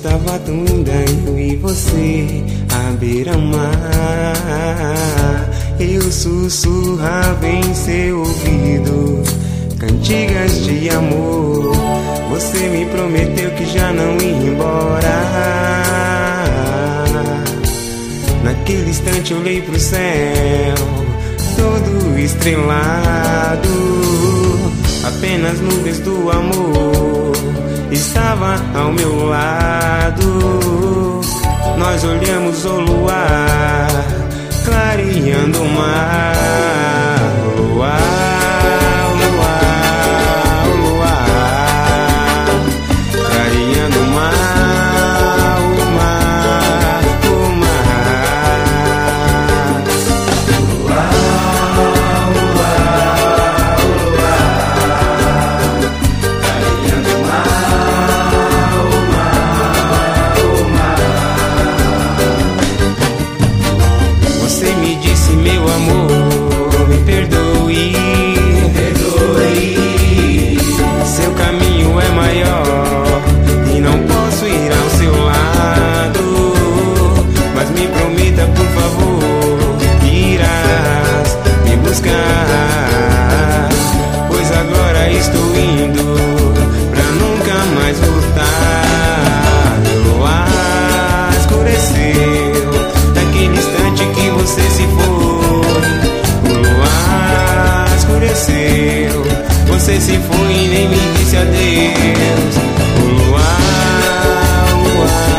estava tão linda, eu e você à beira-mar. Eu sussurrava em seu ouvido cantigas de amor. Você me prometeu que já não ia embora. Naquele instante eu olhei pro céu, todo estrelado. Apenas nuvens do amor estava ao meu lado. Nós olhamos o luar clareando o mar. Luar, luar, luar, clareando o mar, o mar, o mar. Luar, luar, luar, clareando o mar, o mar, o mar. Você me disse, meu amor, me perdoe, seu caminho é maior e não posso ir ao seu lado. Mas me prometa, por favor, que irás me buscar, pois agora estou indo pra nunca mais voltar. O luar escureceu naquele instante que você se foi. O luar escureceu, você se foi e nem me disse adeus. O luar, o luar.